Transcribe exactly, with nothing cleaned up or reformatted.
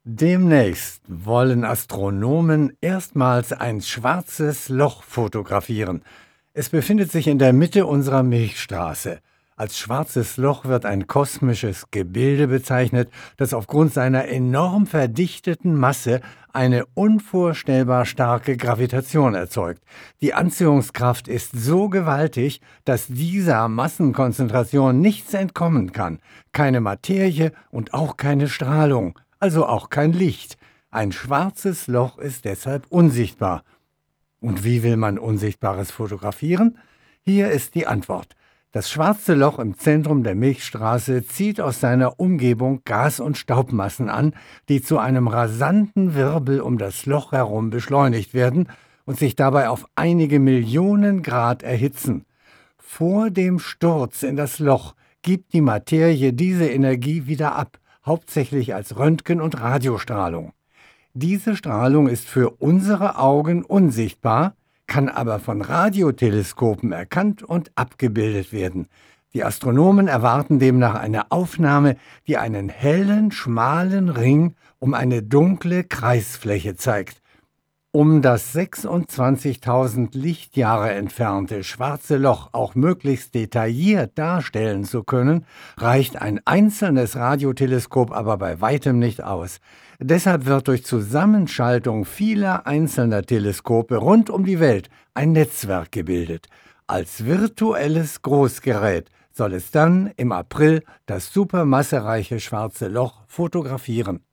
Demnächst wollen Astronomen erstmals ein schwarzes Loch fotografieren. Es befindet sich in der Mitte unserer Milchstraße. Als schwarzes Loch wird ein kosmisches Gebilde bezeichnet, das aufgrund seiner enorm verdichteten Masse eine unvorstellbar starke Gravitation erzeugt. Die Anziehungskraft ist so gewaltig, dass dieser Massenkonzentration nichts entkommen kann. Keine Materie und auch keine Strahlung. Also auch kein Licht. Ein schwarzes Loch ist deshalb unsichtbar. Und wie will man Unsichtbares fotografieren? Hier ist die Antwort. Das schwarze Loch im Zentrum der Milchstraße zieht aus seiner Umgebung Gas- und Staubmassen an, die zu einem rasanten Wirbel um das Loch herum beschleunigt werden und sich dabei auf einige Millionen Grad erhitzen. Vor dem Sturz in das Loch gibt die Materie diese Energie wieder ab, hauptsächlich als Röntgen- und Radiostrahlung. Diese Strahlung ist für unsere Augen unsichtbar, kann aber von Radioteleskopen erkannt und abgebildet werden. Die Astronomen erwarten demnach eine Aufnahme, die einen hellen, schmalen Ring um eine dunkle Kreisfläche zeigt. Um das sechsundzwanzigtausend Lichtjahre entfernte schwarze Loch auch möglichst detailliert darstellen zu können, reicht ein einzelnes Radioteleskop aber bei weitem nicht aus. Deshalb wird durch Zusammenschaltung vieler einzelner Teleskope rund um die Welt ein Netzwerk gebildet. Als virtuelles Großgerät soll es dann im April das supermassereiche schwarze Loch fotografieren.